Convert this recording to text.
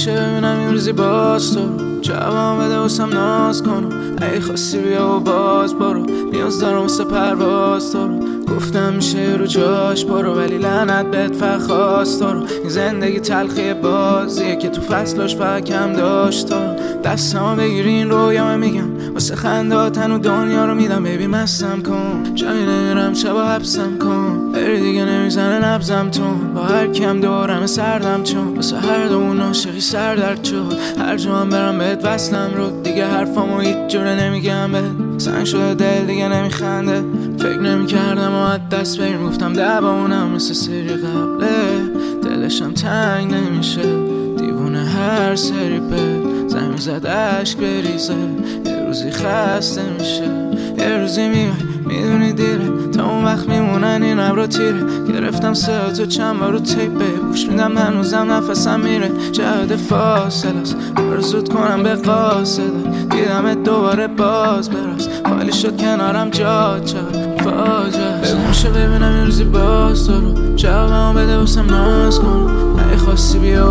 میشه ببینم این روزی باز تو جواب بده واسم ناز کنم ای خواستی بیا و باز برو نیاز دارم واسه پرواز تو رو گفتم میشه رو جاش برو ولی لعنت بهت فخواست تو رو این زندگی تلخی بازیه که تو فصلاش فقط کم داشت تو رو دستمو بگیری این رویامه میگم واسه خندات هنو دنیا رو میدم بیبی مستم کن جایی نمیرم شبا حبسم کن بری دیگه نمیزنه نبزم تون با هر کیم دورم سردم چون واسه هر دومون عاشقی سردرد شد هر جا هم برم بهت وصلم رو دیگه حرفامو هیچ جوره نمیگم بهت سنگ شده دل دیگه نمیخنده فکر نمیکردم و از دست بریم گفتم دباونم مثل سری قبله دلشم تنگ نمیشه دیوونه هر سری به زنگ زد عشق بریزه یه روزی خسته میشه یه روزی میای میدونی دیره تا اون وقت میمونن این ابرا تیره گرفتم ساعتو چند بار رو تیپه گوش میدم هنوزم نفسم میره جهد فاصله است برو زود کنم به قاصده دیدمت دوباره باز براز خالی شد کنارم جاد چقدر فاجعه است بگوشه ببینم این روزی باز تو رو جوابمو بده واسم ناز کن ای خواستی بیا